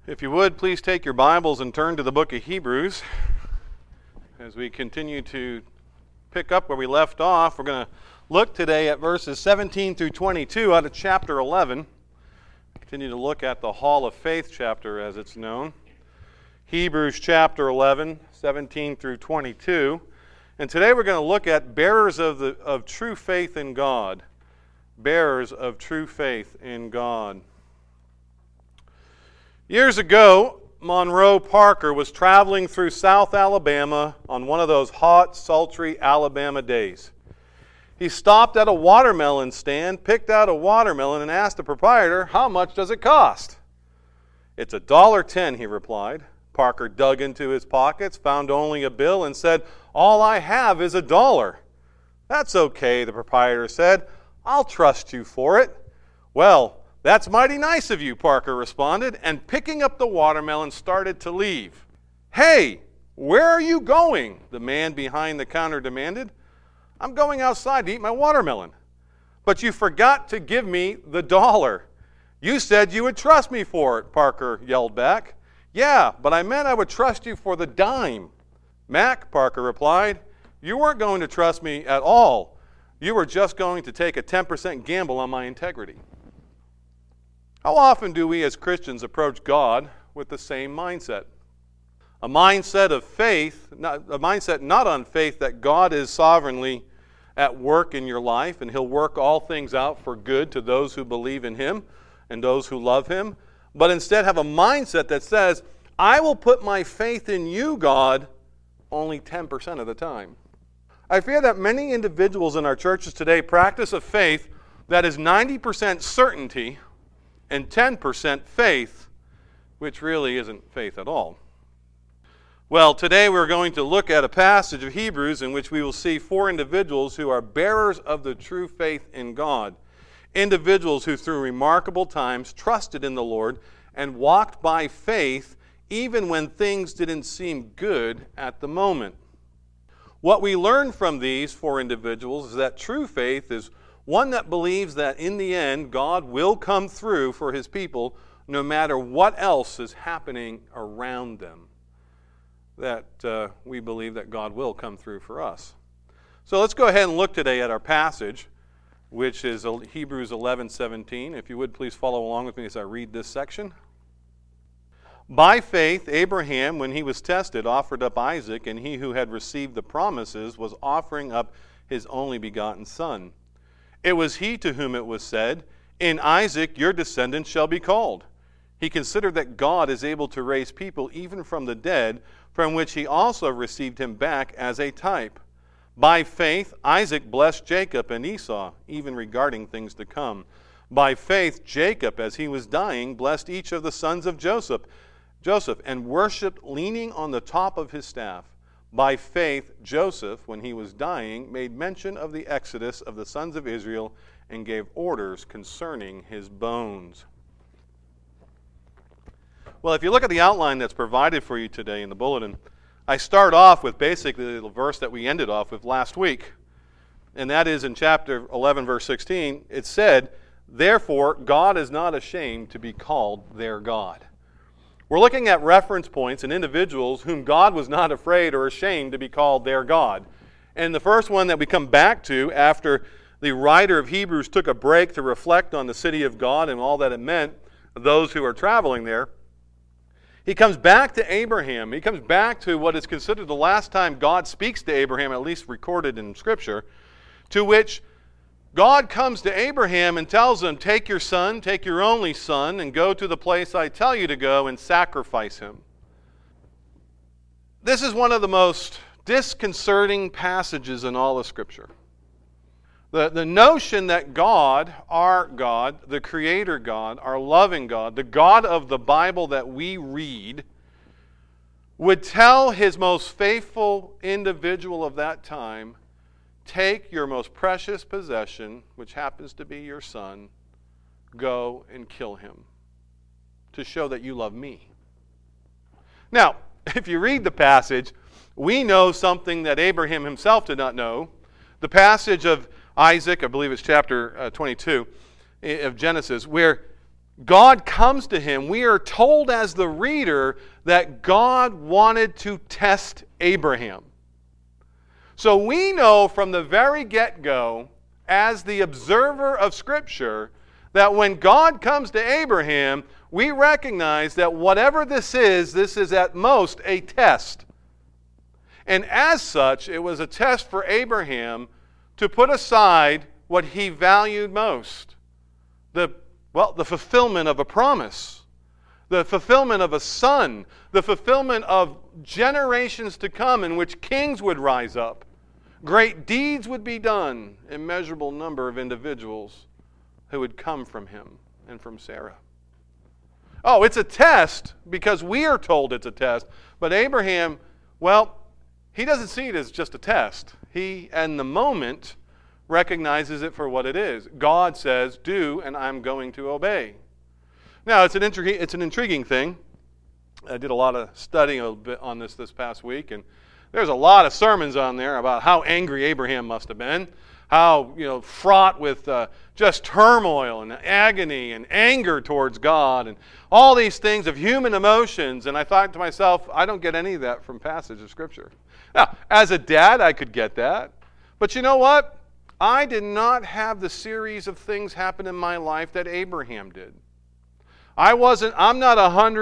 If you would, please take your Bibles and turn to the book of Hebrews. As we continue to pick up where we left off, we're going to look today at verses 17 through 22 out of chapter 11. Continue to look at the Hall of Faith chapter as it's known. Hebrews chapter 11, 17 through 22. And today we're going to look at bearers of true faith in God. Bearers of true faith in God. Years ago, Monroe Parker was traveling through South Alabama on one of those hot, sultry Alabama days. He stopped at a watermelon stand, picked out a watermelon, and asked the proprietor, "How much does it cost?" "It's $1.10, he replied. Parker dug into his pockets, found only a bill, and said, "All I have is $1." "That's okay," the proprietor said. "I'll trust you for it." "Well, that's mighty nice of you," Parker responded, and picking up the watermelon started to leave. "Hey, where are you going?" the man behind the counter demanded. "I'm going outside to eat my watermelon." "But you forgot to give me the $1. You said you would trust me for it," Parker yelled back. "Yeah, but I meant I would trust you for the dime." "Mac," Parker replied, "you weren't going to trust me at all. You were just going to take a 10% gamble on my integrity." How often do we as Christians approach God with the same mindset? A mindset of faith, a mindset not on faith that God is sovereignly at work in your life and He'll work all things out for good to those who believe in Him and those who love Him, but instead have a mindset that says, "I will put my faith in you, God, only 10% of the time." I fear that many individuals in our churches today practice a faith that is 90% certainty and 10% faith, which really isn't faith at all. Well, today we're going to look at a passage of Hebrews in which we will see four individuals who are bearers of the true faith in God. Individuals who through remarkable times trusted in the Lord and walked by faith even when things didn't seem good at the moment. What we learn from these four individuals is that true faith is one that believes that in the end, God will come through for His people no matter what else is happening around them. That we believe that God will come through for us. So let's go ahead and look today at our passage, which is Hebrews 11:17. If you would please follow along with me as I read this section. "By faith, Abraham, when he was tested, offered up Isaac, and he who had received the promises was offering up his only begotten son. It was he to whom it was said, 'In Isaac your descendants shall be called.' He considered that God is able to raise people even from the dead, from which he also received him back as a type. By faith Isaac blessed Jacob and Esau, even regarding things to come. By faith Jacob, as he was dying, blessed each of the sons of Joseph, and worshipped leaning on the top of his staff. By faith, Joseph, when he was dying, made mention of the exodus of the sons of Israel and gave orders concerning his bones." Well, if you look at the outline that's provided for you today in the bulletin, I start off with basically the verse that we ended off with last week. And that is in chapter 11, verse 16. It said, "Therefore, God is not ashamed to be called their God." We're looking at reference points and individuals whom God was not afraid or ashamed to be called their God. And the first one that we come back to after the writer of Hebrews took a break to reflect on the city of God and all that it meant, those who are traveling there, he comes back to Abraham. He comes back to what is considered the last time God speaks to Abraham, at least recorded in Scripture, to which God comes to Abraham and tells him, "Take your son, take your only son, and go to the place I tell you to go and sacrifice him." This is one of the most disconcerting passages in all of Scripture. The notion that God, our God, the Creator God, our loving God, the God of the Bible that we read, would tell His most faithful individual of that time, "Take your most precious possession, which happens to be your son, go and kill him to show that you love me." Now, if you read the passage, we know something that Abraham himself did not know. The passage of Isaac, I believe it's chapter 22 of Genesis, where God comes to him, we are told as the reader that God wanted to test Abraham. So we know from the very get-go, as the observer of Scripture, that when God comes to Abraham, we recognize that whatever this is at most a test. And as such, it was a test for Abraham to put aside what he valued most. The fulfillment of a promise, the fulfillment of a son, the fulfillment of generations to come in which kings would rise up. Great deeds would be done, immeasurable number of individuals who would come from him and from Sarah. Oh, it's a test because we are told it's a test. But Abraham, well, he doesn't see it as just a test. He, in the moment, recognizes it for what it is. God says, do, and I'm going to obey. Now, it's an intriguing thing. I did a lot of studying a bit on this past week, and there's a lot of sermons on there about how angry Abraham must have been, how fraught with just turmoil and agony and anger towards God, and all these things of human emotions. And I thought to myself, I don't get any of that from passage of Scripture. Now, as a dad, I could get that. But you know what? I did not have the series of things happen in my life that Abraham did. I'm not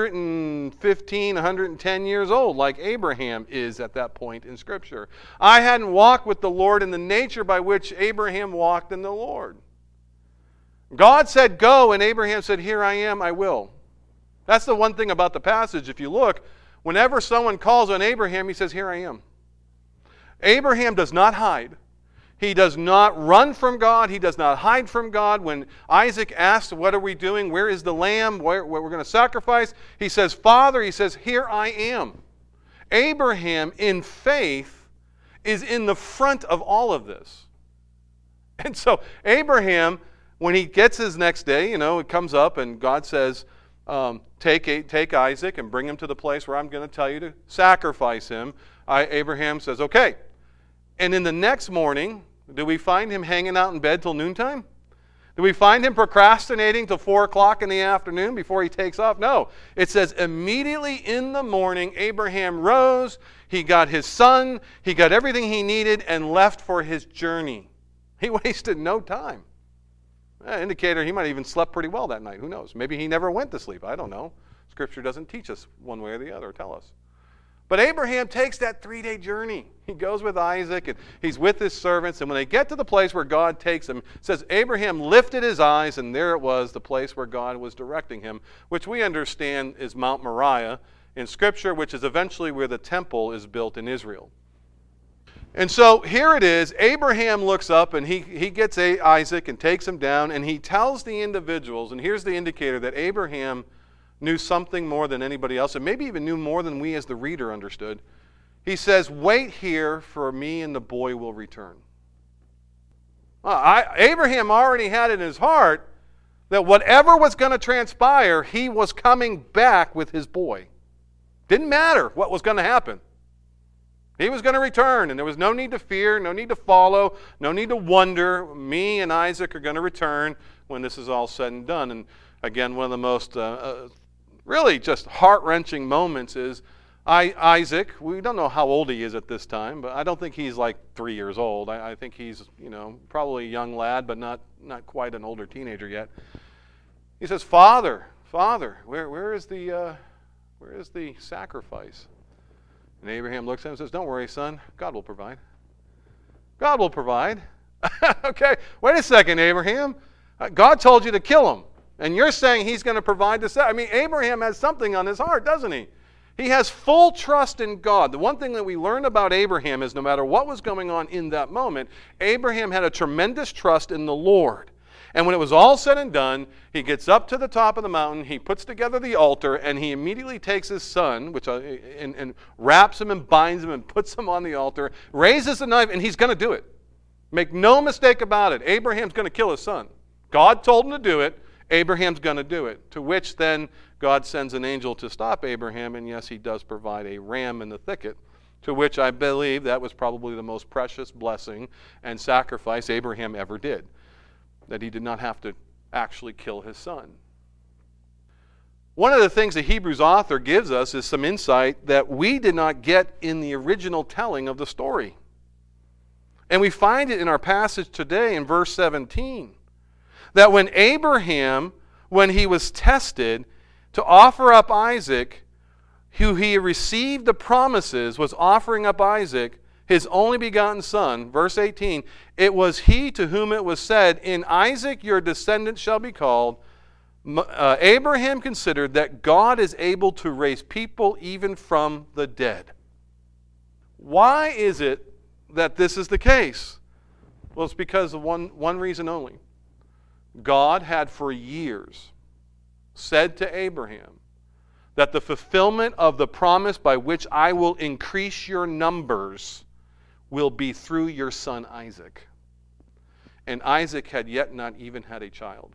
115, 110 years old like Abraham is at that point in Scripture. I hadn't walked with the Lord in the nature by which Abraham walked in the Lord. God said, go, and Abraham said, here I am, I will. That's the one thing about the passage. If you look, whenever someone calls on Abraham, he says, here I am. Abraham does not hide. He does not run from God. He does not hide from God. When Isaac asks, what are we doing? Where is the lamb? Where we're going to sacrifice? He says, Father, he says, here I am. Abraham, in faith, is in the front of all of this. And so Abraham, when he gets his next day, it comes up and God says, take Isaac and bring him to the place where I'm going to tell you to sacrifice him. Abraham says, okay. And in the next morning, do we find him hanging out in bed till noontime? Do we find him procrastinating till 4 o'clock in the afternoon before he takes off? No. It says immediately in the morning, Abraham rose, he got his son, he got everything he needed, and left for his journey. He wasted no time. Indicator he might have even slept pretty well that night. Who knows? Maybe he never went to sleep. I don't know. Scripture doesn't teach us one way or the other, tell us. But Abraham takes that 3-day journey. He goes with Isaac, and he's with his servants. And when they get to the place where God takes him, it says Abraham lifted his eyes, and there it was, the place where God was directing him, which we understand is Mount Moriah in Scripture, which is eventually where the temple is built in Israel. And so here it is. Abraham looks up, and he gets Isaac and takes him down, and he tells the individuals, and here's the indicator that Abraham knew something more than anybody else, and maybe even knew more than we as the reader understood. He says, wait here, for me and the boy will return. Abraham already had in his heart that whatever was going to transpire, he was coming back with his boy. Didn't matter what was going to happen. He was going to return, and there was no need to fear, no need to follow, no need to wonder. Me and Isaac are going to return when this is all said and done. And again, one of the most really just heart-wrenching moments is Isaac. We don't know how old he is at this time, but I don't think he's like 3 years old. I think he's, probably a young lad, but not quite an older teenager yet. He says, Father, where is the sacrifice? And Abraham looks at him and says, don't worry, son, God will provide. God will provide. Okay, wait a second, Abraham. God told you to kill him, and you're saying he's going to provide the sacrifice. Abraham has something on his heart, doesn't he? He has full trust in God. The one thing that we learn about Abraham is no matter what was going on in that moment, Abraham had a tremendous trust in the Lord. And when it was all said and done, he gets up to the top of the mountain, he puts together the altar, and he immediately takes his son, and wraps him and binds him and puts him on the altar, raises the knife, and he's going to do it. Make no mistake about it. Abraham's going to kill his son. God told him to do it. Abraham's going to do it. To which then God sends an angel to stop Abraham, and yes, he does provide a ram in the thicket, to which I believe that was probably the most precious blessing and sacrifice Abraham ever did, that he did not have to actually kill his son. One of the things the Hebrews author gives us is some insight that we did not get in the original telling of the story. And we find it in our passage today in verse 17. That when Abraham, when he was tested to offer up Isaac, who he received the promises, was offering up Isaac, his only begotten son, verse 18, it was he to whom it was said, in Isaac your descendants shall be called. Abraham considered that God is able to raise people even from the dead. Why is it that this is the case? Well, it's because of one reason only. God had for years said to Abraham that the fulfillment of the promise by which I will increase your numbers will be through your son Isaac. And Isaac had yet not even had a child.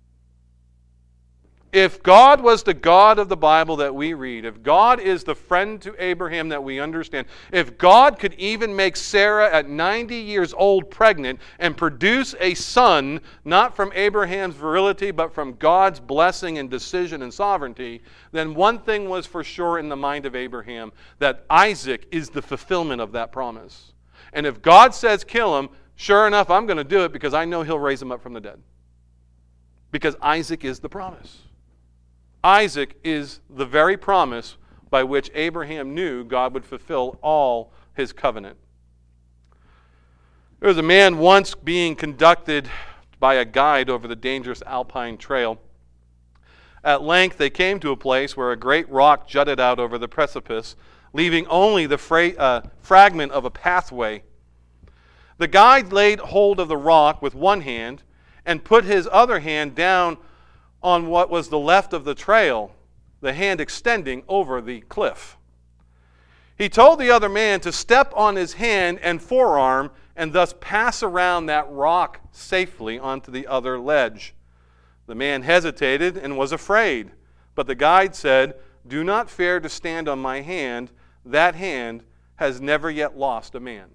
If God was the God of the Bible that we read, if God is the friend to Abraham that we understand, if God could even make Sarah at 90 years old pregnant and produce a son, not from Abraham's virility, but from God's blessing and decision and sovereignty, then one thing was for sure in the mind of Abraham, that Isaac is the fulfillment of that promise. And if God says kill him, sure enough, I'm going to do it because I know he'll raise him up from the dead. Because Isaac is the promise. Isaac is the very promise by which Abraham knew God would fulfill all his covenant. There was a man once being conducted by a guide over the dangerous Alpine trail. At length they came to a place where a great rock jutted out over the precipice, leaving only the fragment of a pathway. The guide laid hold of the rock with one hand and put his other hand down on what was the left of the trail, the hand extending over the cliff. He told the other man to step on his hand and forearm and thus pass around that rock safely onto the other ledge. The man hesitated and was afraid, but the guide said, "Do not fear to stand on my hand. That hand has never yet lost a man."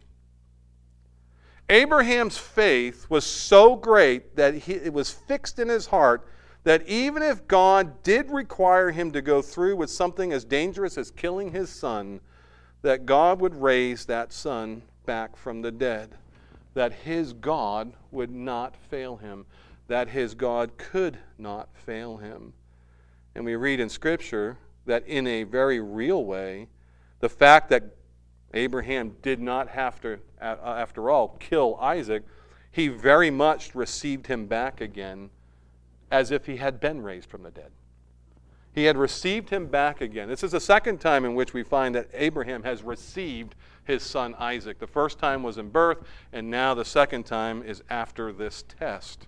Abraham's faith was so great that it was fixed in his heart that even if God did require him to go through with something as dangerous as killing his son, that God would raise that son back from the dead, that his God would not fail him, that his God could not fail him. And we read in Scripture that in a very real way, the fact that Abraham did not have to, after all, kill Isaac, he very much received him back again as if he had been raised from the dead. He had received him back again. This is the second time in which we find that Abraham has received his son Isaac. The first time was in birth, and now the second time is after this test.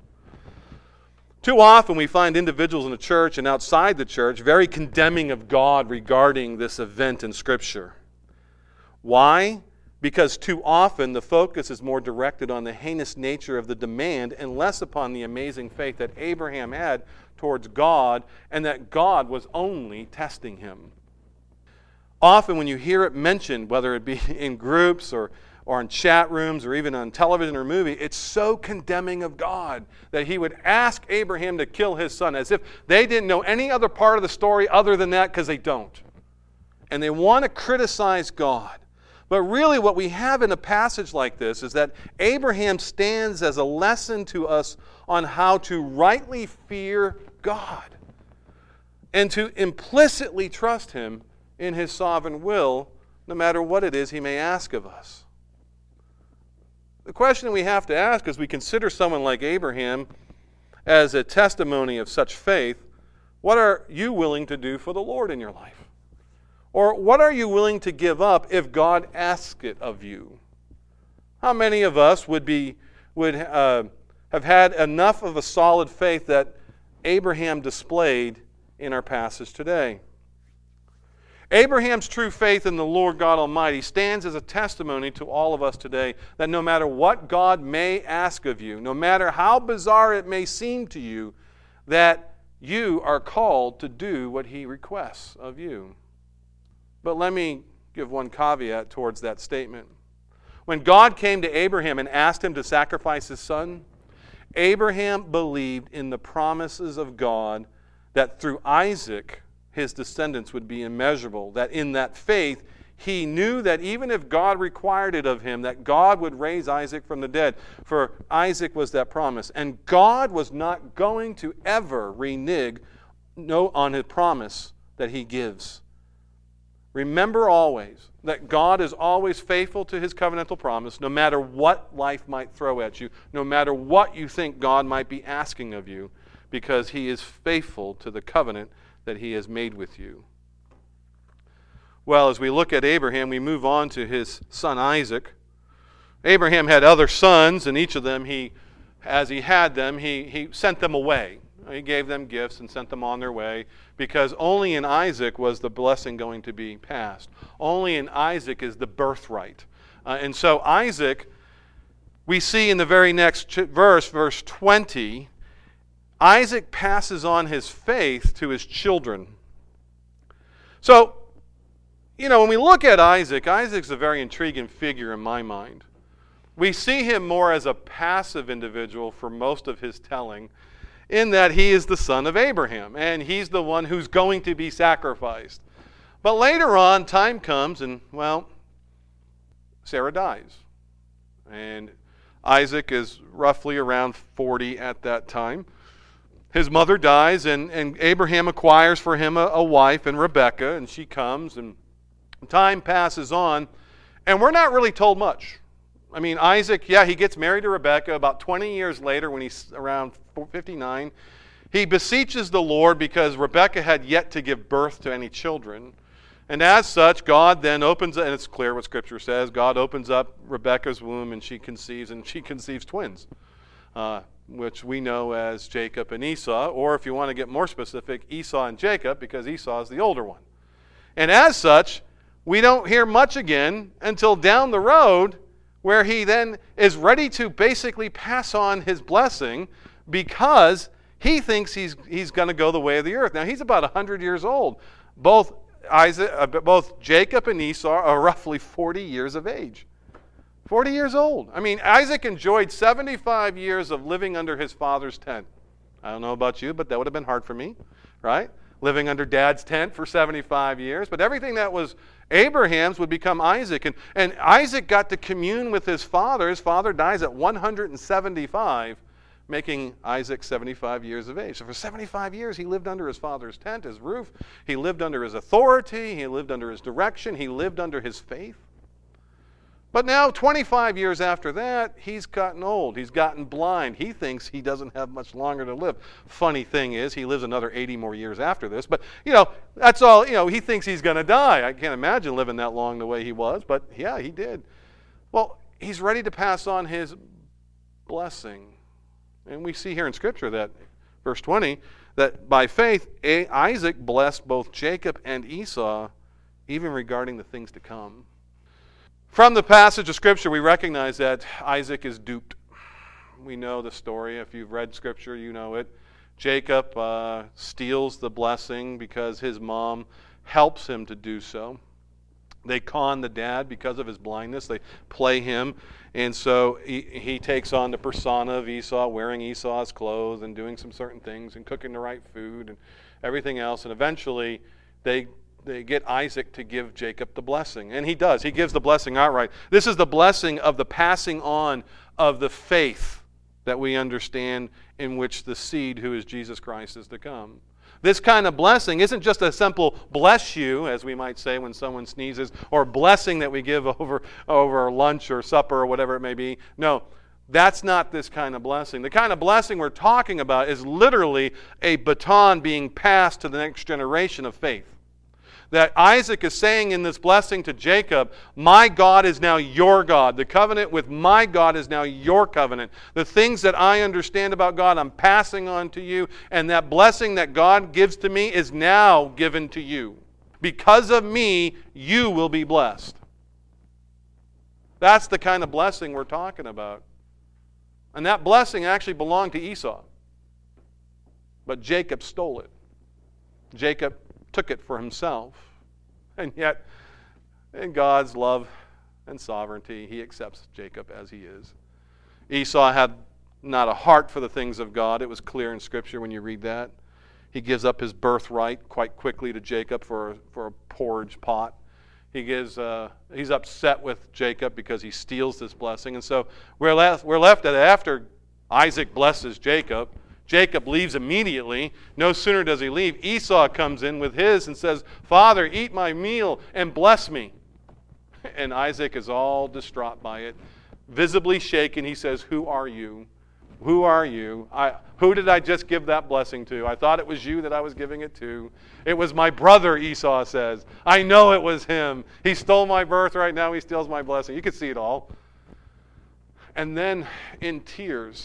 Too often we find individuals in the church and outside the church very condemning of God regarding this event in Scripture. Why? Because too often the focus is more directed on the heinous nature of the demand and less upon the amazing faith that Abraham had towards God and that God was only testing him. Often when you hear it mentioned, whether it be in groups or in chat rooms or even on television or movie, it's so condemning of God that he would ask Abraham to kill his son as if they didn't know any other part of the story other than that, because they don't. And they want to criticize God. But really what we have in a passage like this is that Abraham stands as a lesson to us on how to rightly fear God and to implicitly trust him in his sovereign will, no matter what it is he may ask of us. The question we have to ask as we consider someone like Abraham as a testimony of such faith, what are you willing to do for the Lord in your life? Or what are you willing to give up if God asks it of you? How many of us would have had enough of a solid faith that Abraham displayed in our passage today? Abraham's true faith in the Lord God Almighty stands as a testimony to all of us today that no matter what God may ask of you, no matter how bizarre it may seem to you, that you are called to do what he requests of you. But let me give one caveat towards that statement. When God came to Abraham and asked him to sacrifice his son, Abraham believed in the promises of God that through Isaac his descendants would be immeasurable, that in that faith, he knew that even if God required it of him, that God would raise Isaac from the dead. For Isaac was that promise. And God was not going to ever renege on his promise that he gives. Remember always that God is always faithful to his covenantal promise, no matter what life might throw at you, no matter what you think God might be asking of you, because he is faithful to the covenant that he has made with you. Well, as we look at Abraham, we move on to his son Isaac. Abraham had other sons, and each of them, as he had them, he sent them away. He gave them gifts and sent them on their way, because only in Isaac was the blessing going to be passed. Only in Isaac is the birthright. And so Isaac, we see in the very next verse, verse 20, Isaac passes on his faith to his children. So, when we look at Isaac, Isaac's a very intriguing figure in my mind. We see him more as a passive individual for most of his telling, in that he is the son of Abraham, and he's the one who's going to be sacrificed. But later on, time comes, and, Sarah dies. And Isaac is roughly around 40 at that time. His mother dies, and Abraham acquires for him a wife, and Rebekah, and she comes, and time passes on, and we're not really told much. Isaac, he gets married to Rebekah. About 20 years later, when he's around 59, he beseeches the Lord because Rebekah had yet to give birth to any children. And as such, God then opens, and it's clear what Scripture says, God opens up Rebekah's womb, and she conceives twins, which we know as Jacob and Esau, or if you want to get more specific, Esau and Jacob, because Esau is the older one. And as such, we don't hear much again until down the road, where he then is ready to basically pass on his blessing because he thinks he's going to go the way of the earth. Now, he's about 100 years old. Both Jacob and Esau are roughly 40 years of age. 40 years old. Isaac enjoyed 75 years of living under his father's tent. I don't know about you, but that would have been hard for me, right? Living under Dad's tent for 75 years. But everything that was Abraham's would become Isaac. And Isaac got to commune with his father. His father dies at 175, making Isaac 75 years of age. So for 75 years, he lived under his father's tent, his roof. He lived under his authority. He lived under his direction. He lived under his faith. But now, 25 years after that, he's gotten old. He's gotten blind. He thinks he doesn't have much longer to live. Funny thing is, he lives another 80 more years after this. But, that's all, he thinks he's going to die. I can't imagine living that long the way he was. But, yeah, he did. Well, he's ready to pass on his blessing. And we see here in Scripture that, verse 20, that by faith, Isaac blessed both Jacob and Esau, even regarding the things to come. From the passage of Scripture, we recognize that Isaac is duped. We know the story. If you've read Scripture, you know it. Jacob steals the blessing because his mom helps him to do so. They con the dad because of his blindness. They play him. And so he takes on the persona of Esau, wearing Esau's clothes and doing some certain things and cooking the right food and everything else. And eventually they get Isaac to give Jacob the blessing. And he does. He gives the blessing outright. This is the blessing of the passing on of the faith that we understand in which the seed, who is Jesus Christ, is to come. This kind of blessing isn't just a simple bless you, as we might say when someone sneezes, or blessing that we give over lunch or supper or whatever it may be. No, that's not this kind of blessing. The kind of blessing we're talking about is literally a baton being passed to the next generation of faith. That Isaac is saying in this blessing to Jacob, my God is now your God. The covenant with my God is now your covenant. The things that I understand about God, I'm passing on to you. And that blessing that God gives to me is now given to you. Because of me, you will be blessed. That's the kind of blessing we're talking about. And that blessing actually belonged to Esau. But Jacob stole it. Jacob took it for himself. And yet, in God's love and sovereignty, he accepts Jacob as he is. Esau had not a heart for the things of God. It was clear in Scripture when you read that. He gives up his birthright quite quickly to Jacob for a porridge pot. He's upset with Jacob because he steals this blessing. And so we're left at after Isaac blesses Jacob. Jacob leaves immediately. No sooner does he leave, Esau comes in with his and says, "Father, eat my meal and bless me." And Isaac is all distraught by it. Visibly shaken, he says, "Who are you? Who are you? Who did I just give that blessing to? I thought it was you that I was giving it to. It was my brother," Esau says. "I know it was him. He stole my birthright, now he steals my blessing." You can see it all. And then in tears,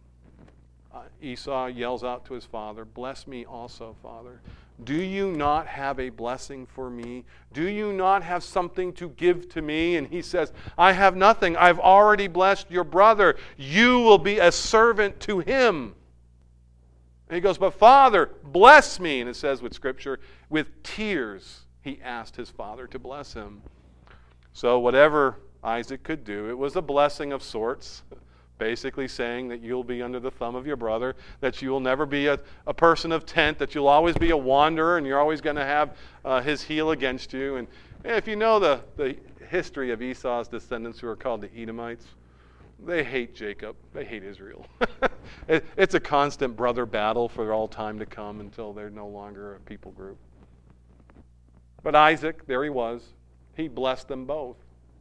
Esau yells out to his father, "Bless me also, Father. Do you not have a blessing for me? Do you not have something to give to me?" And he says, "I have nothing. I've already blessed your brother. You will be a servant to him." And he goes, "But Father, bless me." And it says with Scripture, with tears he asked his father to bless him. So whatever Isaac could do, it was a blessing of sorts. Basically saying that you'll be under the thumb of your brother, that you will never be a person of tent, that you'll always be a wanderer, and you're always going to have his heel against you. And if you know the history of Esau's descendants, who are called the Edomites, they hate Jacob. They hate Israel. It's a constant brother battle for all time to come until they're no longer a people group. But Isaac, there he was. He blessed them both.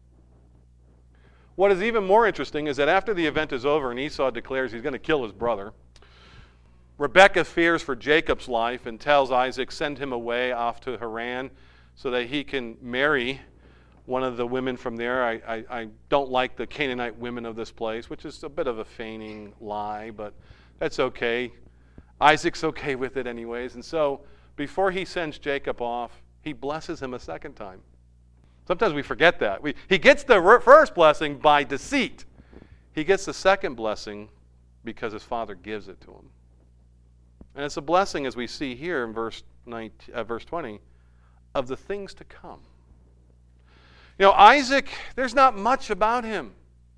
What is even more interesting is that after the event is over and Esau declares he's going to kill his brother, Rebekah fears for Jacob's life and tells Isaac, send him away off to Haran so that he can marry one of the women from there. I don't like the Canaanite women of this place, which is a bit of a feigning lie, but that's okay. Isaac's okay with it anyways. And so before he sends Jacob off, he blesses him a second time. Sometimes we forget that. He gets the first blessing by deceit. He gets the second blessing because his father gives it to him. And it's a blessing, as we see here in verse 20, of the things to come. You know, Isaac, there's not much about him.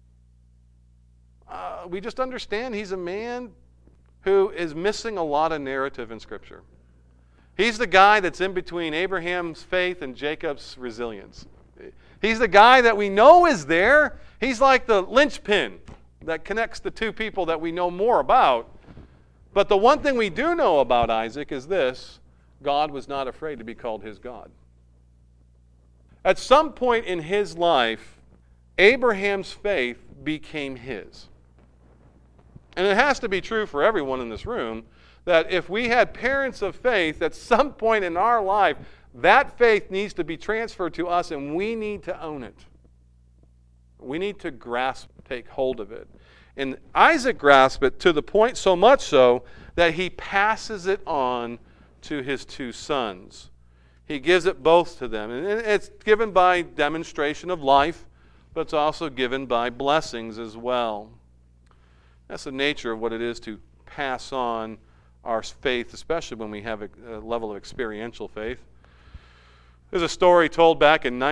We just understand he's a man who is missing a lot of narrative in Scripture. He's the guy that's in between Abraham's faith and Jacob's resilience. He's the guy that we know is there. He's like the linchpin that connects the two people that we know more about. But the one thing we do know about Isaac is this: God was not afraid to be called his God. At some point in his life, Abraham's faith became his. And it has to be true for everyone in this room that if we had parents of faith, at some point in our life, that faith needs to be transferred to us, and we need to own it. We need to take hold of it. And Isaac grasped it to the point so much so that he passes it on to his two sons. He gives it both to them. And it's given by demonstration of life, but it's also given by blessings as well. That's the nature of what it is to pass on our faith, especially when we have a level of experiential faith. There's a story told back in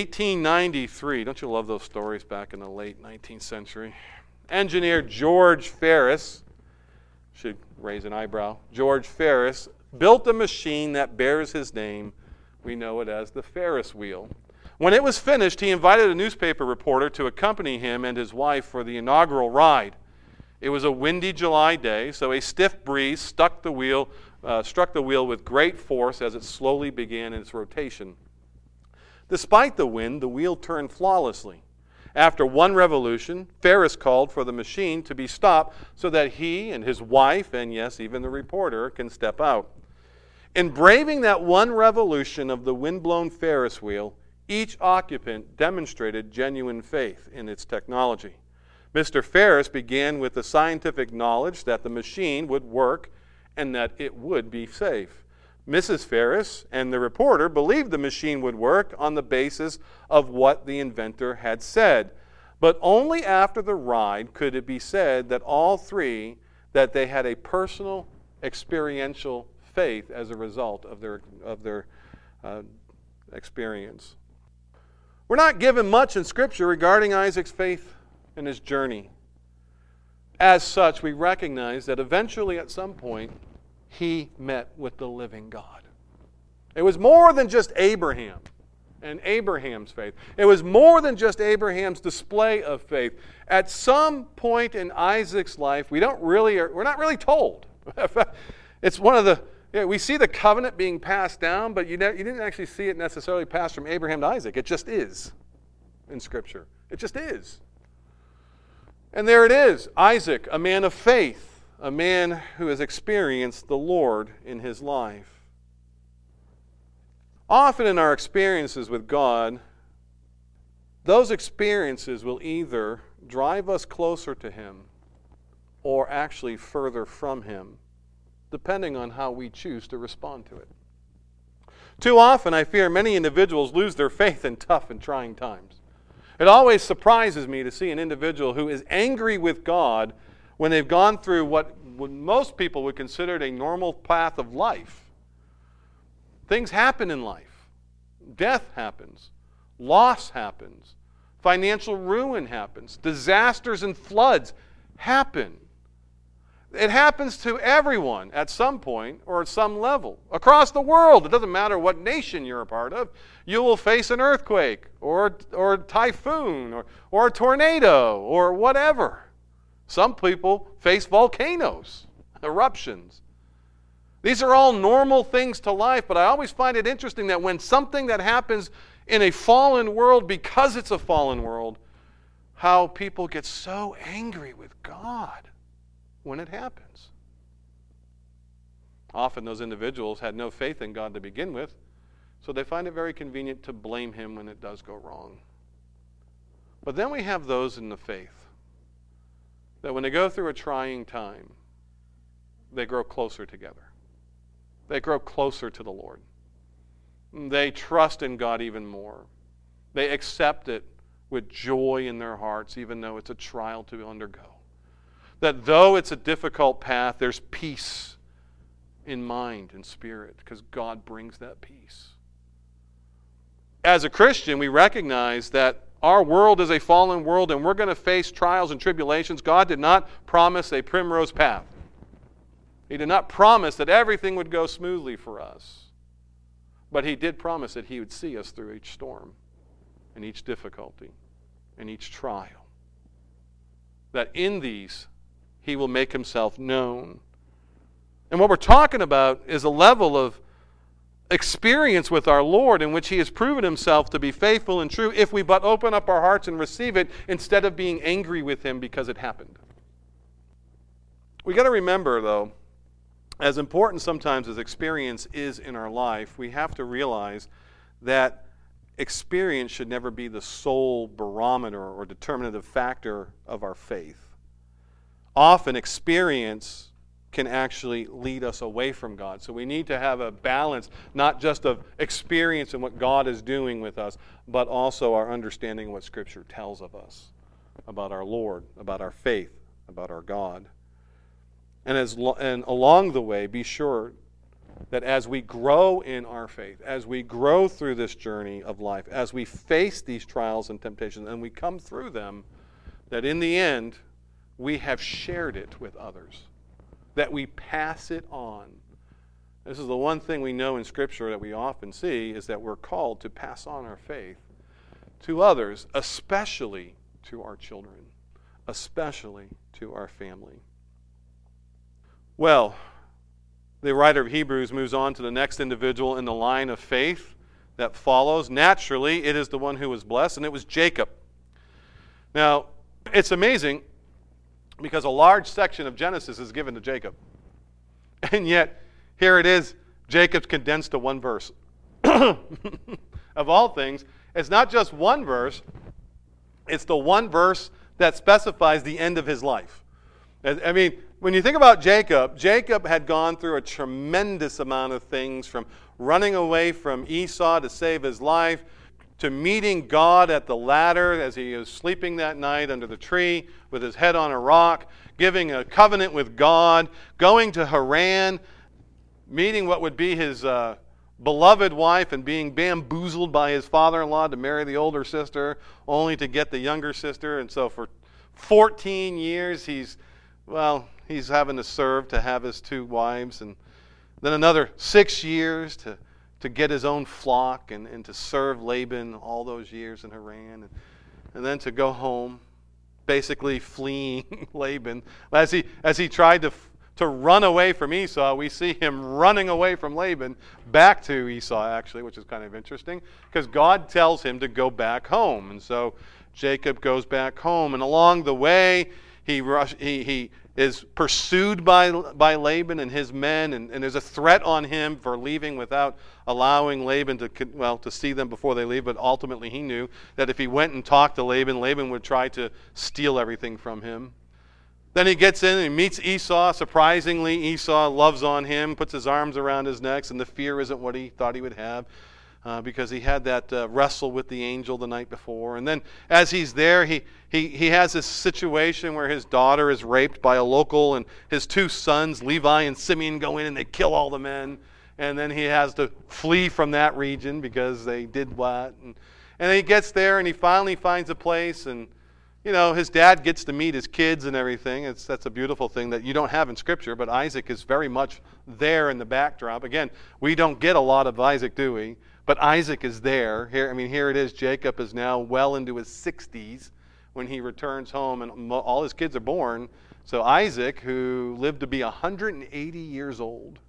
1893. Don't you love those stories back in the late 19th century? Engineer George Ferris, should raise an eyebrow, George Ferris built a machine that bears his name. We know it as the Ferris wheel. When it was finished, he invited a newspaper reporter to accompany him and his wife for the inaugural ride. It was a windy July day, so a stiff breeze struck the wheel with great force as it slowly began its rotation. Despite the wind, the wheel turned flawlessly. After one revolution, Ferris called for the machine to be stopped so that he and his wife, and yes, even the reporter, can step out. In braving that one revolution of the wind-blown Ferris wheel, each occupant demonstrated genuine faith in its technology. Mr. Ferris began with the scientific knowledge that the machine would work and that it would be safe. Mrs. Ferris and the reporter believed the machine would work on the basis of what the inventor had said. But only after the ride could it be said that all three, that they had a personal, experiential faith as a result of their experience. We're not given much in Scripture regarding Isaac's faith in his journey. As such, we recognize that eventually at some point, he met with the living God. It was more than just Abraham and Abraham's faith. It was more than just Abraham's display of faith. At some point in Isaac's life, we're not really told. It's one of the, we see the covenant being passed down, but you didn't actually see it necessarily passed from Abraham to Isaac. It just is in Scripture. It just is. And there it is, Isaac, a man of faith, a man who has experienced the Lord in his life. Often in our experiences with God, those experiences will either drive us closer to Him or actually further from Him, depending on how we choose to respond to it. Too often, I fear many individuals lose their faith in tough and trying times. It always surprises me to see an individual who is angry with God when they've gone through what most people would consider a normal path of life. Things happen in life. Death happens. Loss happens. Financial ruin happens. Disasters and floods happen. It happens to everyone at some point or at some level. Across the world, it doesn't matter what nation you're a part of, you will face an earthquake or a typhoon or a tornado or whatever. Some people face volcanoes, eruptions. These are all normal things to life, but I always find it interesting that when something that happens in a fallen world, because it's a fallen world, how people get so angry with God when it happens. Often those individuals had no faith in God to begin with, so they find it very convenient to blame Him when it does go wrong. But then we have those in the faith that when they go through a trying time, they grow closer together. They grow closer to the Lord. They trust in God even more. They accept it with joy in their hearts, even though it's a trial to undergo. That though it's a difficult path, there's peace in mind and spirit because God brings that peace. As a Christian, we recognize that our world is a fallen world and we're going to face trials and tribulations. God did not promise a primrose path. He did not promise that everything would go smoothly for us. But He did promise that He would see us through each storm and each difficulty and each trial. That in these, He will make Himself known. And what we're talking about is a level of experience with our Lord in which He has proven Himself to be faithful and true if we but open up our hearts and receive it instead of being angry with Him because it happened. We got to remember, though, as important sometimes as experience is in our life, we have to realize that experience should never be the sole barometer or determinative factor of our faith. Often experience can actually lead us away from God. So we need to have a balance, not just of experience and what God is doing with us, but also our understanding of what Scripture tells of us about our Lord, about our faith, about our God. And along the way, be sure that as we grow in our faith, as we grow through this journey of life, as we face these trials and temptations, and we come through them, that in the end, we have shared it with others, that we pass it on. This is the one thing we know in Scripture that we often see, is that we're called to pass on our faith to others, especially to our children, especially to our family. Well, the writer of Hebrews moves on to the next individual in the line of faith that follows. Naturally, it is the one who was blessed, and it was Jacob. Now, it's amazing because a large section of Genesis is given to Jacob. And yet, here it is, Jacob's condensed to one verse. Of all things, it's not just one verse, it's the one verse that specifies the end of his life. I mean, when you think about Jacob, Jacob had gone through a tremendous amount of things, from running away from Esau to save his life, to meeting God at the ladder as he was sleeping that night under the tree with his head on a rock, giving a covenant with God, going to Haran, meeting what would be his beloved wife and being bamboozled by his father-in-law to marry the older sister, only to get the younger sister. And so for 14 years he's having to serve to have his two wives. And Then another 6 years to get his own flock and to serve Laban all those years in Haran. And then to go home, basically fleeing Laban. As he tried to run away from Esau, we see him running away from Laban back to Esau, actually, which is kind of interesting, because God tells him to go back home. And so Jacob goes back home, and along the way, he is pursued by Laban and his men, and there's a threat on him for leaving without allowing Laban to see them before they leave. But ultimately he knew that if he went and talked to Laban, Laban would try to steal everything from him. Then he gets in and he meets Esau. Surprisingly, Esau loves on him, puts his arms around his neck, and the fear isn't what he thought he would have. Because he had that wrestle with the angel the night before. And then as he's there, he has this situation where his daughter is raped by a local, and his two sons, Levi and Simeon, go in and they kill all the men. And then he has to flee from that region because they did what. And then he gets there and he finally finds a place, and his dad gets to meet his kids and everything. That's a beautiful thing that you don't have in Scripture, but Isaac is very much there in the backdrop. Again, we don't get a lot of Isaac, do we? But Isaac is there. Here it is. Jacob is now well into his 60s when he returns home, and all his kids are born. So Isaac, who lived to be 180 years old,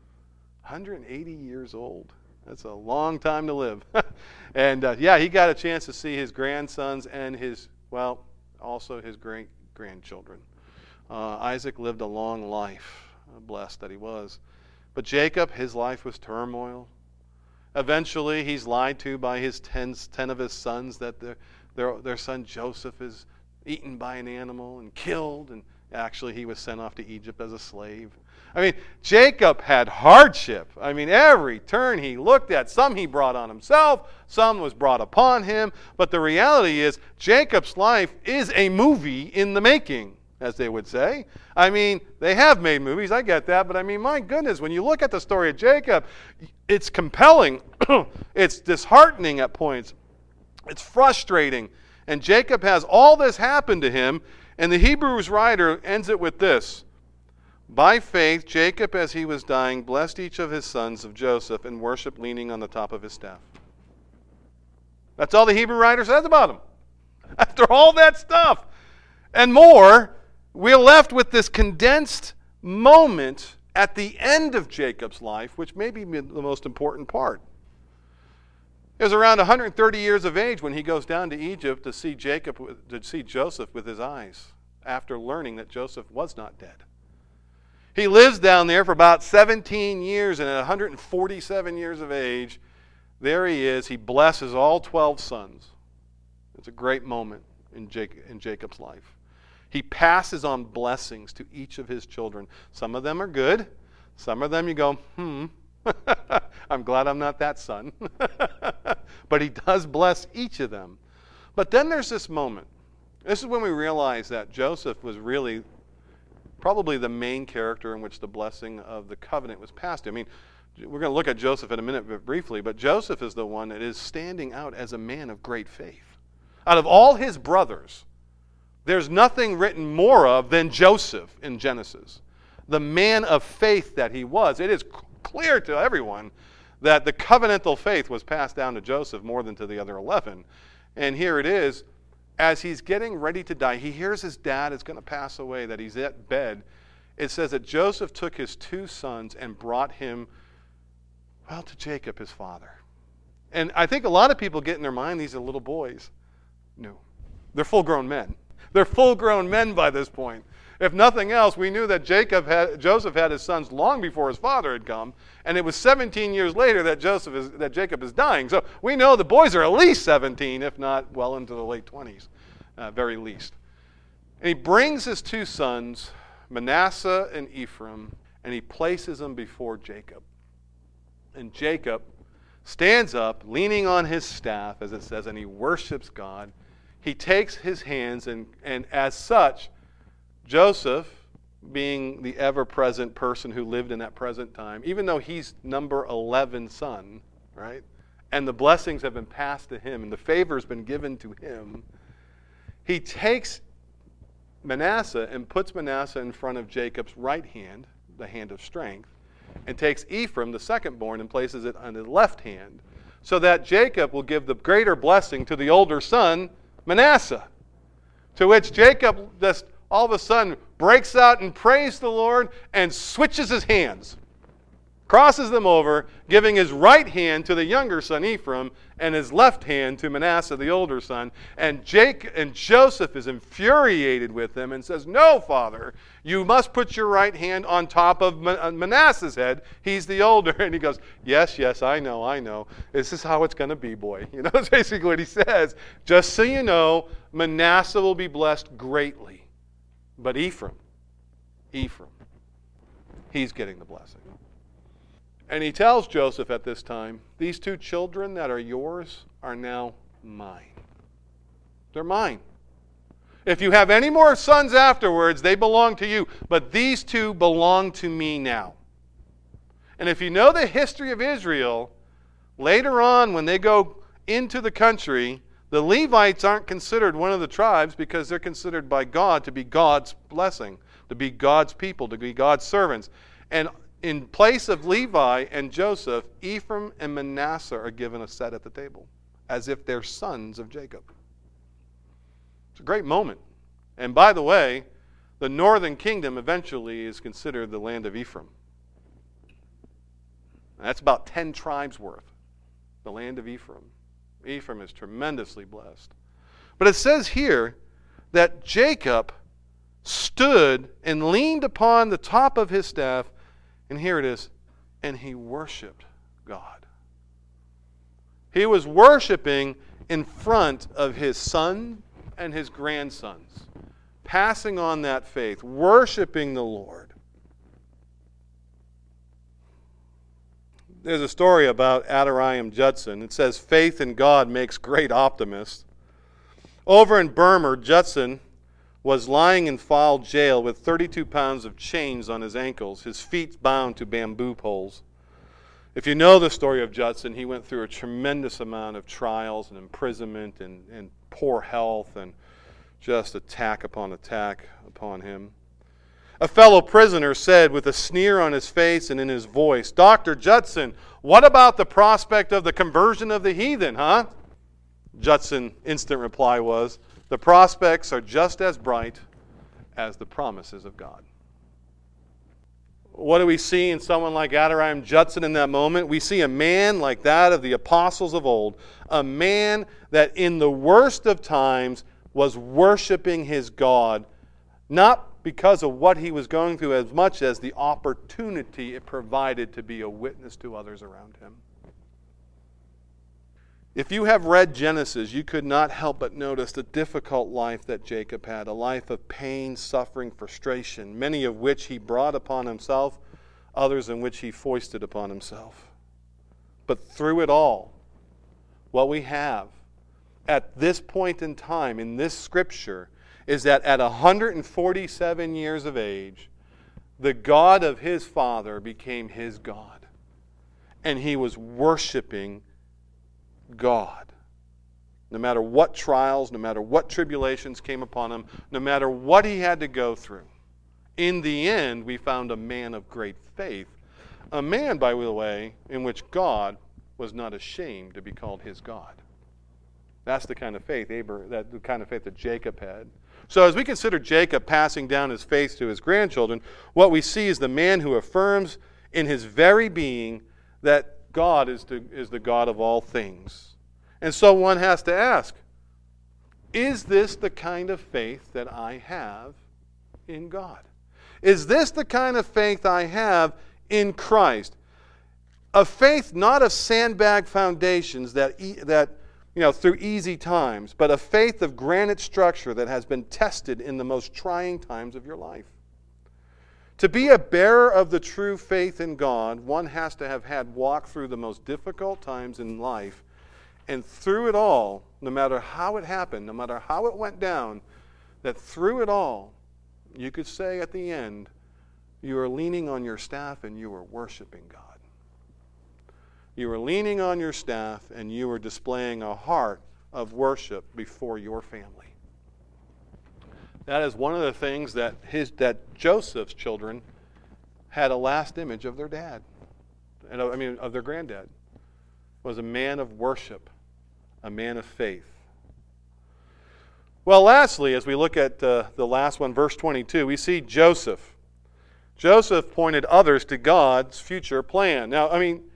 180 years old. That's a long time to live. And he got a chance to see his grandsons and also his great-grandchildren. Isaac lived a long life, blessed that he was. But Jacob, his life was turmoil. Eventually, he's lied to by his 10 of his sons that their son Joseph is eaten by an animal and killed, and actually he was sent off to Egypt as a slave. Jacob had hardship. Every turn he looked at, some he brought on himself, some was brought upon him, but the reality is Jacob's life is a movie in the making, as they would say. They have made movies, I get that, but my goodness, when you look at the story of Jacob, it's compelling, it's disheartening at points, it's frustrating, and Jacob has all this happen to him, and the Hebrews writer ends it with this: by faith, Jacob, as he was dying, blessed each of his sons of Joseph and worshiped leaning on the top of his staff. That's all the Hebrew writer says about him. After all that stuff and more, we're left with this condensed moment at the end of Jacob's life, which may be the most important part. He was around 130 years of age when he goes down to Egypt to see Joseph with his eyes, after learning that Joseph was not dead. He lives down there for about 17 years, and at 147 years of age, there he is. He blesses all 12 sons. It's a great moment in Jacob's life. He passes on blessings to each of his children. Some of them are good. Some of them you go, I'm glad I'm not that son. But he does bless each of them. But then there's this moment. This is when we realize that Joseph was really probably the main character in which the blessing of the covenant was passed to. We're going to look at Joseph in a minute briefly, but Joseph is the one that is standing out as a man of great faith. Out of all his brothers, there's nothing written more of than Joseph in Genesis. The man of faith that he was. It is clear to everyone that the covenantal faith was passed down to Joseph more than to the other 11. And here it is, as he's getting ready to die, he hears his dad is going to pass away, that he's at bed. It says that Joseph took his two sons and brought him, to Jacob, his father. And I think a lot of people get in their mind these are little boys. No, they're full-grown men. They're full-grown men by this point. If nothing else, we knew that Joseph had his sons long before his father had come, and it was 17 years later that Jacob is dying. So we know the boys are at least 17, if not well into the late 20s, very least. And he brings his two sons, Manasseh and Ephraim, and he places them before Jacob. And Jacob stands up, leaning on his staff, as it says, and he worships God. He takes his hands, and as such, Joseph, being the ever-present person who lived in that present time, even though he's number 11 son, right? And the blessings have been passed to him, and the favor has been given to him, he takes Manasseh and puts Manasseh in front of Jacob's right hand, the hand of strength, and takes Ephraim, the secondborn, and places it on his left hand, so that Jacob will give the greater blessing to the older son, Manasseh. To which Jacob just all of a sudden breaks out and prays the Lord and switches his hands, crosses them over, giving his right hand to the younger son Ephraim and his left hand to Manasseh, the older son. And Joseph is infuriated with him and says, "No, father, you must put your right hand on top of Manasseh's head. He's the older." And he goes, yes, I know. This is how it's going to be, boy. You know, that's basically what he says. Just so you know, Manasseh will be blessed greatly. But Ephraim, he's getting the blessing. And he tells Joseph at this time, these two children that are yours are now mine. They're mine. If you have any more sons afterwards, they belong to you. But these two belong to me now. And if you know the history of Israel, later on when they go into the country, the Levites aren't considered one of the tribes because they're considered by God to be God's blessing, to be God's people, to be God's servants. And in place of Levi and Joseph, Ephraim and Manasseh are given a seat at the table, as if they're sons of Jacob. It's a great moment. And by the way, the northern kingdom eventually is considered the land of Ephraim. And that's about 10 tribes worth, the land of Ephraim. Ephraim is tremendously blessed. But it says here that Jacob stood and leaned upon the top of his staff, and here it is, and he worshiped God. He was worshiping in front of his son and his grandsons, passing on that faith, worshiping the Lord. There's a story about Adoniram Judson. It says, faith in God makes great optimists. Over in Burma, Judson was lying in foul jail with 32 pounds of chains on his ankles, his feet bound to bamboo poles. If you know the story of Judson, he went through a tremendous amount of trials and imprisonment and poor health and just attack upon him. A fellow prisoner said with a sneer on his face and in his voice, "Dr. Judson, what about the prospect of the conversion of the heathen, huh?" Judson's instant reply was, "The prospects are just as bright as the promises of God." What do we see in someone like Adoniram Judson in that moment? We see a man like that of the apostles of old, a man that in the worst of times was worshiping his God, not because of what he was going through as much as the opportunity it provided to be a witness to others around him. If you have read Genesis, you could not help but notice the difficult life that Jacob had, a life of pain, suffering, frustration, many of which he brought upon himself, others in which he foisted upon himself. But through it all, what we have at this point in time in this scripture is that at 147 years of age, the God of his father became his God. And he was worshiping God. No matter what trials, no matter what tribulations came upon him, no matter what he had to go through. In the end, we found a man of great faith. A man, by the way, in which God was not ashamed to be called his God. That's the kind of faith that Jacob had. So as we consider Jacob passing down his faith to his grandchildren, what we see is the man who affirms in his very being that God is the God of all things. And so one has to ask, is this the kind of faith that I have in God? Is this the kind of faith I have in Christ? A faith not of sandbag foundations that through easy times, but a faith of granite structure that has been tested in the most trying times of your life. To be a bearer of the true faith in God, one has to have had walked through the most difficult times in life, and through it all, no matter how it happened, no matter how it went down, that through it all, you could say at the end, you are leaning on your staff and you are worshiping God. You are leaning on your staff and you are displaying a heart of worship before your family. That is one of the things that Joseph's children had a last image of their dad, and of their granddad. Was a man of worship, a man of faith. Well, lastly, as we look at the last one, verse 22, we see Joseph. Joseph pointed others to God's future plan. Now,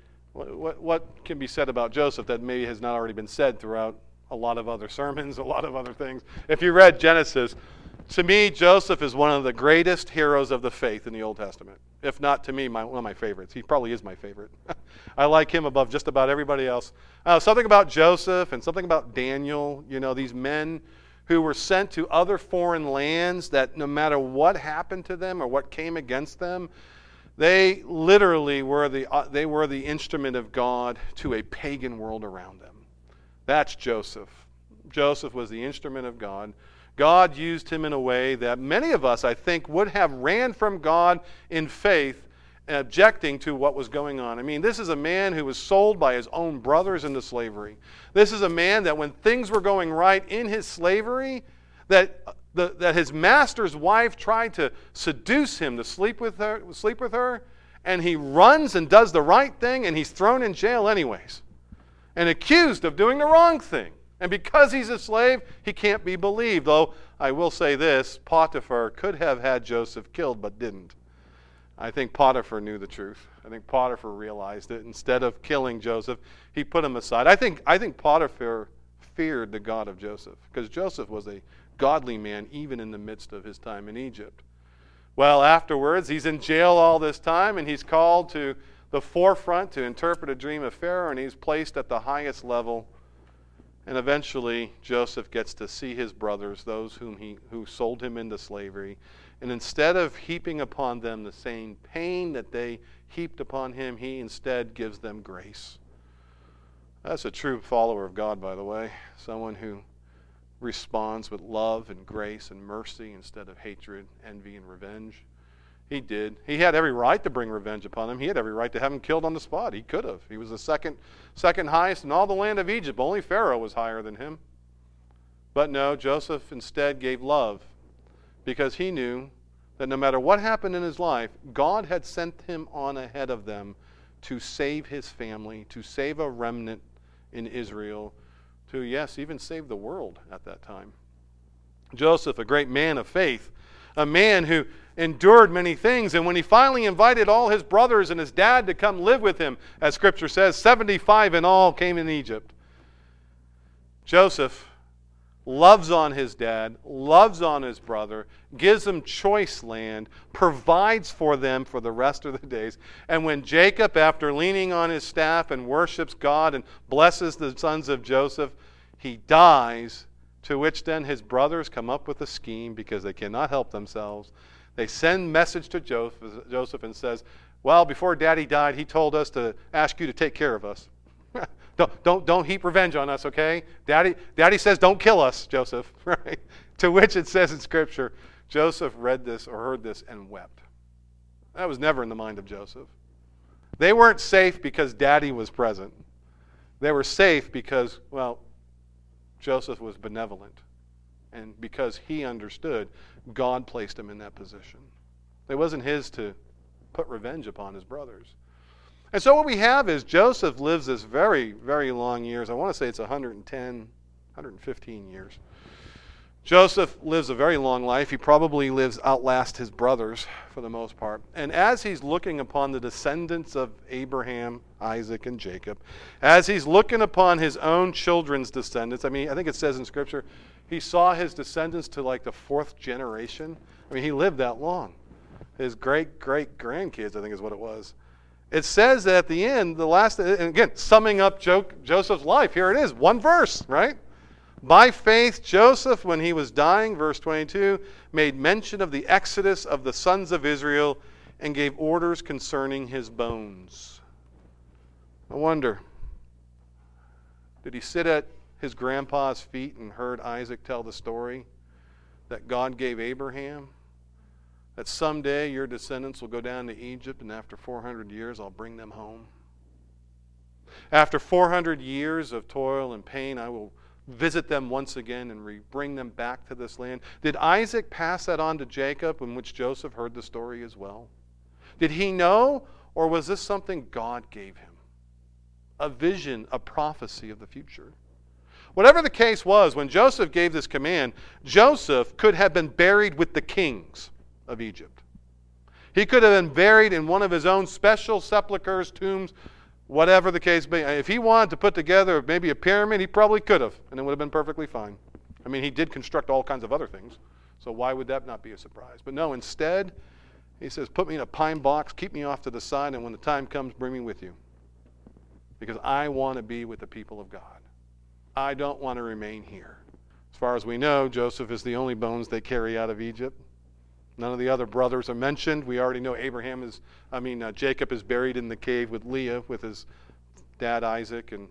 what can be said about Joseph that maybe has not already been said throughout a lot of other sermons, a lot of other things? If you read Genesis, to me, Joseph is one of the greatest heroes of the faith in the Old Testament. If not, to me, one of my favorites. He probably is my favorite. I like him above just about everybody else. Something about Joseph and something about Daniel, these men who were sent to other foreign lands that no matter what happened to them or what came against them, they literally were the instrument of God to a pagan world around them. That's Joseph. Joseph was the instrument of God. God used him in a way that many of us, I think, would have ran from God in faith, objecting to what was going on. This is a man who was sold by his own brothers into slavery. This is a man that when things were going right in his slavery, that his master's wife tried to seduce him to sleep with her, and he runs and does the right thing, and he's thrown in jail anyways, and accused of doing the wrong thing. And because he's a slave, he can't be believed. Though I will say this, Potiphar could have had Joseph killed, but didn't. I think Potiphar knew the truth. I think Potiphar realized it. Instead of killing Joseph, he put him aside. I think Potiphar feared the God of Joseph, because Joseph was a godly man even in the midst of his time in Egypt. Well, afterwards, he's in jail all this time, and he's called to the forefront to interpret a dream of Pharaoh, and he's placed at the highest level. And eventually, Joseph gets to see his brothers, those who sold him into slavery. And instead of heaping upon them the same pain that they heaped upon him, he instead gives them grace. That's a true follower of God, by the way. Someone who responds with love and grace and mercy instead of hatred, envy, and revenge. He did. He had every right to bring revenge upon them. He had every right to have him killed on the spot. He could have. He was the second highest in all the land of Egypt. Only Pharaoh was higher than him. But no, Joseph instead gave love, because he knew that no matter what happened in his life, God had sent him on ahead of them to save his family, to save a remnant in Israel, to, yes, even save the world at that time. Joseph, a great man of faith, a man who endured many things, and when he finally invited all his brothers and his dad to come live with him, as Scripture says, 75 in all came in Egypt. Joseph loves on his dad, loves on his brother, gives them choice land, provides for them for the rest of the days. And when Jacob, after leaning on his staff and worships God and blesses the sons of Joseph, he dies, to which then his brothers come up with a scheme because they cannot help themselves. They send message to Joseph and says, well, before Daddy died, he told us to ask you to take care of us. Don't heap revenge on us, okay? Daddy says don't kill us, Joseph. Right? To which it says in Scripture, Joseph read this or heard this and wept. That was never in the mind of Joseph. They weren't safe because Daddy was present. They were safe because, well, Joseph was benevolent. And because he understood, God placed him in that position. It wasn't his to put revenge upon his brothers. And so what we have is Joseph lives this very, very long years. I want to say it's 110, 115 years. Joseph lives a very long life. He probably outlasts his brothers for the most part. And as he's looking upon the descendants of Abraham, Isaac, and Jacob, as he's looking upon his own children's descendants, I think it says in Scripture, he saw his descendants to like the 4th generation. He lived that long. His great-great-grandkids, I think is what it was. It says that at the end, and again, summing up Joseph's life, here it is, one verse, right? By faith, Joseph, when he was dying, verse 22, made mention of the exodus of the sons of Israel and gave orders concerning his bones. I wonder, did he sit at his grandpa's feet and heard Isaac tell the story that God gave Abraham? That someday your descendants will go down to Egypt, and after 400 years, I'll bring them home. After 400 years of toil and pain, I will visit them once again and bring them back to this land. Did Isaac pass that on to Jacob, in which Joseph heard the story as well? Did he know, or was this something God gave him? A vision, a prophecy of the future. Whatever the case was, when Joseph gave this command, Joseph could have been buried with the kings of Egypt. He could have been buried in one of his own special sepulchres, tombs, whatever the case be. If he wanted to put together maybe a pyramid, he probably could have, and it would have been perfectly fine. I mean, he did construct all kinds of other things, so why would that not be a surprise? But no, instead, he says, put me in a pine box, keep me off to the side, and when the time comes, bring me with you. Because I want to be with the people of God. I don't want to remain here. As far as we know, Joseph is the only bones they carry out of Egypt. None of the other brothers are mentioned. We already know Jacob is buried in the cave with Leah, with his dad Isaac, and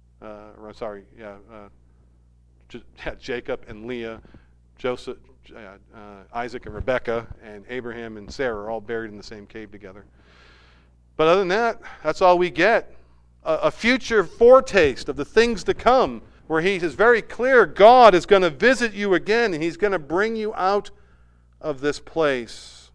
Jacob and Leah, Joseph, Isaac and Rebekah, and Abraham and Sarah are all buried in the same cave together. But other than that, that's all we get. A future foretaste of the things to come, where he is very clear God is going to visit you again, and he's going to bring you out of this place.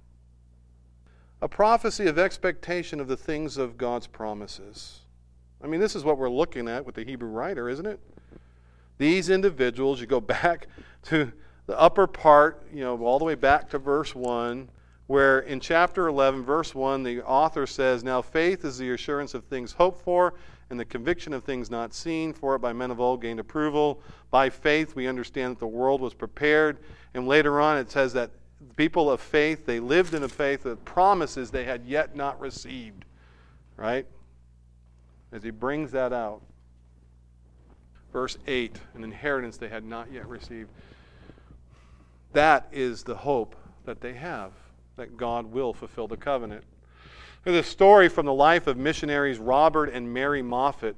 A prophecy of expectation of the things of God's promises. I mean, this is what we're looking at with the Hebrew writer, isn't it? These individuals, you go back to the upper part, all the way back to verse 1, where in chapter 11, verse 1, the author says, "Now faith is the assurance of things hoped for, and the conviction of things not seen, for it by men of old gained approval. By faith we understand that the world was prepared." And later on it says that people of faith, they lived in a faith with promises they had yet not received. Right? As he brings that out. Verse 8, an inheritance they had not yet received. That is the hope that they have, that God will fulfill the covenant. There's a story from the life of missionaries Robert and Mary Moffat.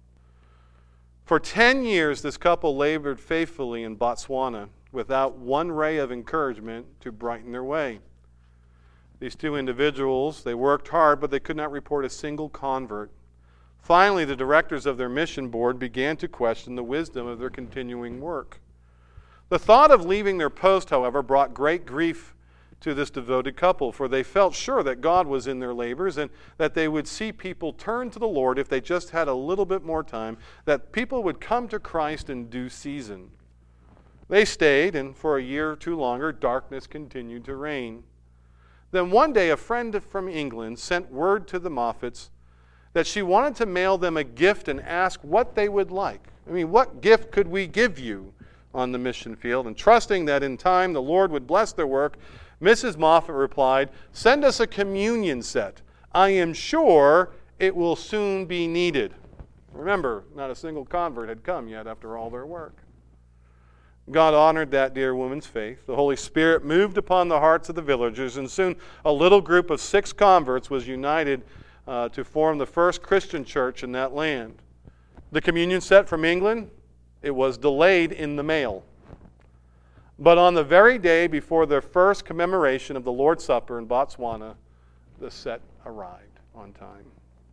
For 10 years, this couple labored faithfully in Botswana without one ray of encouragement to brighten their way. These two individuals, they worked hard, but they could not report a single convert. Finally, the directors of their mission board began to question the wisdom of their continuing work. The thought of leaving their post, however, brought great grief to this devoted couple, for they felt sure that God was in their labors and that they would see people turn to the Lord if they just had a little bit more time, that people would come to Christ in due season. They stayed, and for a year or two longer, darkness continued to reign. Then one day, a friend from England sent word to the Moffats that she wanted to mail them a gift and ask what they would like. I mean, what gift could we give you on the mission field? And trusting that in time the Lord would bless their work, Mrs. Moffat replied, "Send us a communion set. I am sure it will soon be needed." Remember, not a single convert had come yet after all their work. God honored that dear woman's faith. The Holy Spirit moved upon the hearts of the villagers, and soon a little group of 6 converts was united to form the first Christian church in that land. The communion set from England, it was delayed in the mail. But on the very day before their first commemoration of the Lord's Supper in Botswana, the set arrived on time.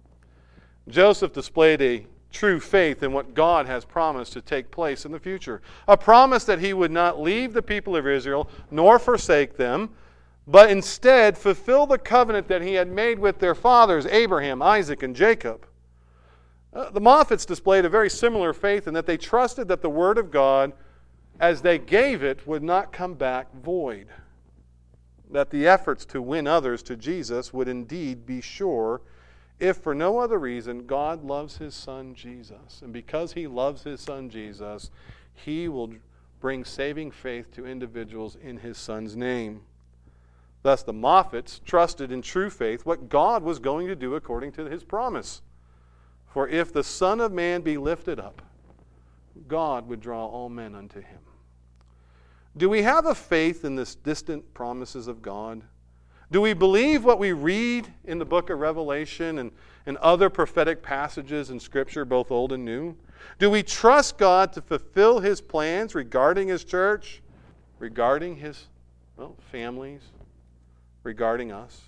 Joseph displayed a true faith in what God has promised to take place in the future. A promise that he would not leave the people of Israel nor forsake them, but instead fulfill the covenant that he had made with their fathers, Abraham, Isaac, and Jacob. The Moffats displayed a very similar faith in that they trusted that the Word of God, as they gave it, would not come back void. That the efforts to win others to Jesus would indeed be sure, if for no other reason God loves his Son Jesus. And because he loves his Son Jesus, he will bring saving faith to individuals in his Son's name. Thus the Moffats trusted in true faith what God was going to do according to his promise. For if the Son of Man be lifted up, God would draw all men unto him. Do we have a faith in this distant promises of God? Do we believe what we read in the book of Revelation and other prophetic passages in Scripture, both old and new? Do we trust God to fulfill his plans regarding his church, regarding his families, regarding us?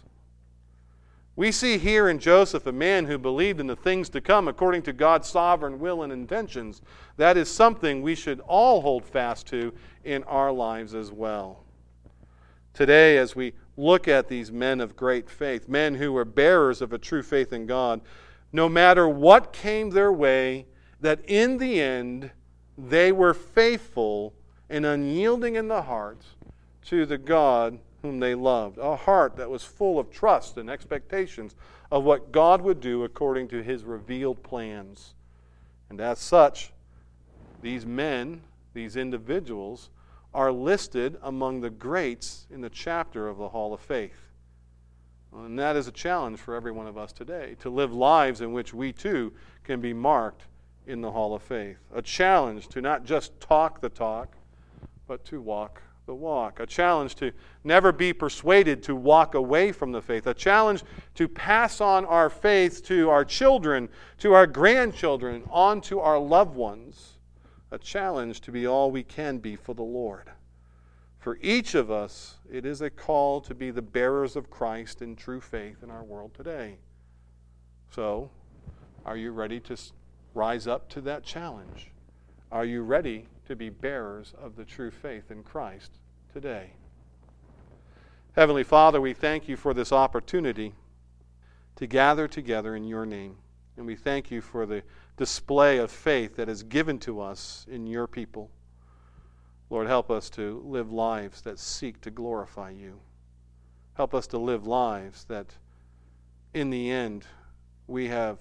We see here in Joseph a man who believed in the things to come according to God's sovereign will and intentions. That is something we should all hold fast to in our lives as well. Today, as we look at these men of great faith, men who were bearers of a true faith in God, no matter what came their way, that in the end they were faithful and unyielding in the heart to the God whom they loved. A heart that was full of trust and expectations of what God would do according to His revealed plans. And as such, these men, these individuals, are listed among the greats in the chapter of the Hall of Faith. And that is a challenge for every one of us today, to live lives in which we too can be marked in the Hall of Faith. A challenge to not just talk the talk, but to walk the walk. A challenge to never be persuaded to walk away from the faith. A challenge to pass on our faith to our children, to our grandchildren, on to our loved ones. A challenge to be all we can be for the Lord. For each of us, it is a call to be the bearers of Christ in true faith in our world today. So, are you ready to rise up to that challenge? Are you ready to be bearers of the true faith in Christ today? Heavenly Father, we thank you for this opportunity to gather together in your name. And we thank you for the display of faith that is given to us in your people. Lord, help us to live lives that seek to glorify you. Help us to live lives that, in the end, we have,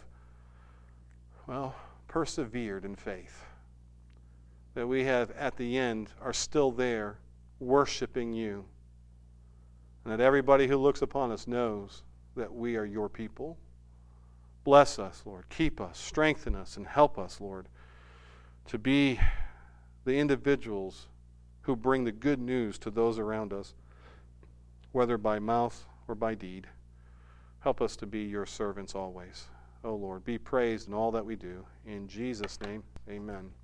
persevered in faith. That we have, at the end, are still there worshiping you. And that everybody who looks upon us knows that we are your people. Bless us, Lord. Keep us, strengthen us, and help us, Lord, to be the individuals who bring the good news to those around us, whether by mouth or by deed. Help us to be your servants always. Oh Lord, be praised in all that we do. In Jesus' name, amen.